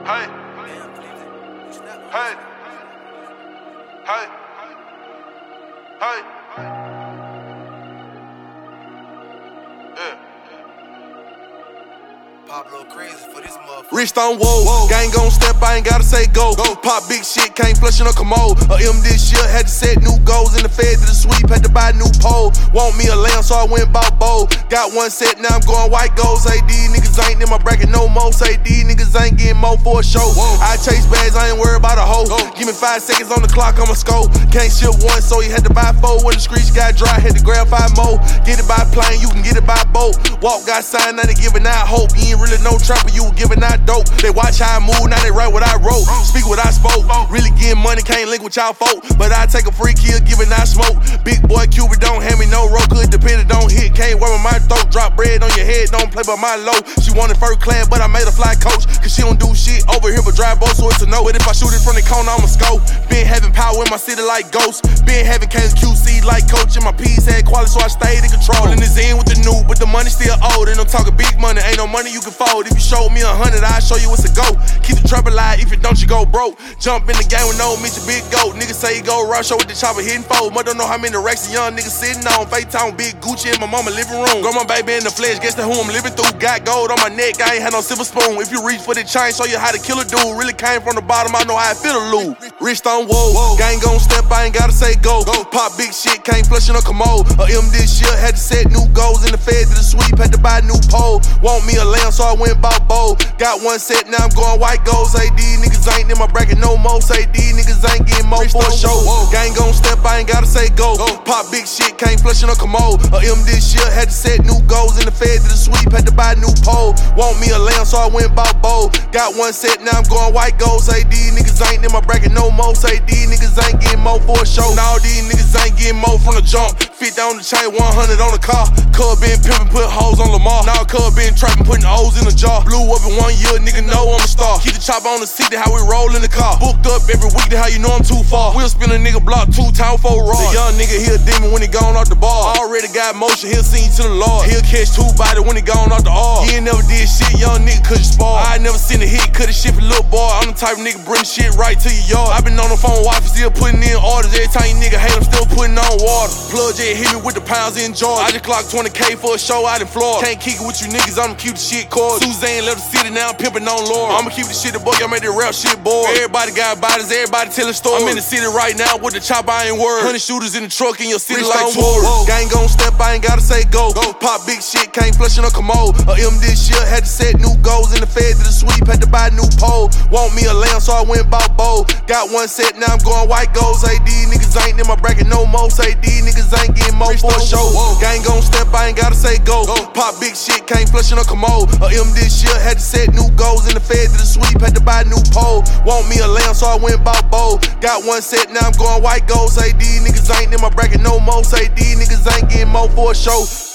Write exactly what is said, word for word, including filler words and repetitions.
Hey. Hey. Hey. Hey. Yeah. Pablo crazy for this motherfucker. Rich on whoa, gang gon' step, I ain't gotta say go. go. Pop big shit, can't flush in a commode. A M this year, had to set new goals. In the fed to the sweep, had to buy new pole. Want me a lamb, so I went bought bowl. Got one set, now I'm going white gold. Say these niggas ain't in my bracket no more. Say these niggas ain't getting more for a show. Whoa. I chase bags, I ain't worried about a hoe. Go. Give me five seconds on the clock, I'ma score. Can't ship one, so he had to buy four. When the streets got dry, had to grab five more. Get it by plane, you can get it by boat. Walk got signed, now they giving out hope. You ain't really no trapper, you giving out dope. They watch how I move, now they write what I wrote. Speak what I spoke. Really getting money, can't link with y'all folk. But I take a free kill, giving out smoke. Big boy Cuba don't hand me no rope. Good dependent, don't hit, can't wear my throat. Drop bread on your head, don't play by my low. She wanted first class, but I made a fly coach. Cause she don't do shit over here but drive both, so it's a no. But if I shoot it from the corner, I'ma scope. Been having power in my city like ghosts. Been having Kansas Q C like coach. And my P's had quality, so I stayed in control. And it's in with the new, but the money still old. And I'm talking big money, ain't no money you can fold. If you show me a hundred, I'll show you what's a go. Keep the trouble alive, if you don't, you go broke. Jump in the game with no Mitch, a big goat. Niggas say he go rush with the chopper hitting fold. Mother don't know how many racks a young niggas sitting on. FaceTime big Gucci in my mama living room. Grow my baby in the flesh, guess that who I'm living through. Got gold on my neck, I ain't had no silver spoon. If you reach for the chain, show you how to kill a dude. Really came from the bottom, I know how I feel to lose. Rich on whoa, gang gon' step, I ain't gotta say go. go. Pop big shit, can't flush in a commode. A M this year, had to set new goals. In the fed to the sweep, had to buy new pole. Want me a lamb, so I went bought bowl. Got one set, now I'm going white gold. Say these niggas ain't in my bracket no more. Say these niggas ain't getting more for a show. Gang gon' step, I ain't gotta say go. go. Pop big shit, can't flush in a commode. A M this year, had to set new goals. In the fed to the sweep, had to buy new pole. Want me a lamb, so I went bought bowl. Got one set, now I'm going white gold. Say these niggas ain't in my bracket no more. Say these niggas ain't getting more for a show. Now these niggas ain't getting more from the jump. fifty on the chain, one hundred on the car. Cub been pimpin', put hoes on Lamar. Now Cub been trappin', putting O's in the jar. Blew up in one year, nigga know I'm a star. Keep the chopper on the seat, that's how we roll in the car. Booked up every week, that's how you know I'm too far. We'll spin a nigga block two times four raw. The young nigga, he a demon when he gone off the bar. Already got motion, he'll sing to the Lord. He'll catch two bodies when he gone off the R. He ain't never did shit, young nigga, cause you spar. I ain't never seen a hit, cut a shit for little boy. I'm the type of nigga bring shit right to your yard. I been on the phone, wife, still putting in orders. Every time you nigga hate, I'm still putting on water. Plug J hit me with the pounds in Georgia. I just clocked twenty K for a show out in Florida. Can't kick it with you niggas, I'ma keep the shit cord. Suzanne left the city, now I'm pimping on Laura. I'ma keep the shit the boy, I made the rap shit boy. Everybody got bodies, everybody telling stories. I'm in the city right now with the chopper, I ain't worried. Hundred shooters in the truck in your city Rich like tourists. Gang gon' step, I ain't gotta say go. go. Pop big shit, can't flush in a commode. A M this year, had to set new goals. In the fed to the sweep, had to buy new pole. Want me a lamb, so I went bought bowl. Got one set, now I'm going white gold. Say these niggas ain't in my bracket no more. Say these niggas ain't getting more for a show. Gang gon' step, I ain't gotta say go. go. Pop big shit, can't flush in a commode. A M this year, had to set new goals. In the fed to the sweep, had to buy new pole. Want me a lamb, so I went bought bowl. Got one set, now I'm going white gold. Say these niggas ain't in my bracket no more. Say these niggas ain't getting more for a show.